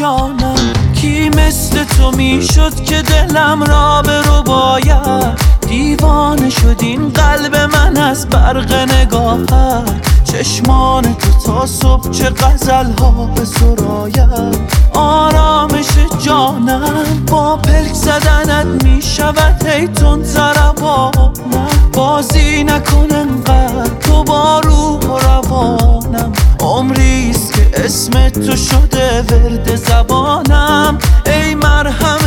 جانم کی مثل تو میشد که دلم را به رو باید دیوانه شد این قلب من از برق نگاهت چشمان تو تا صبح چه غزل ها به سراید آرامش جانم با پلک زدنت میشود هی تند ضربانم بازی نکن انقدر تو با روح و روانم عمریست که اسم تو شده ورد زبانم ای مرهم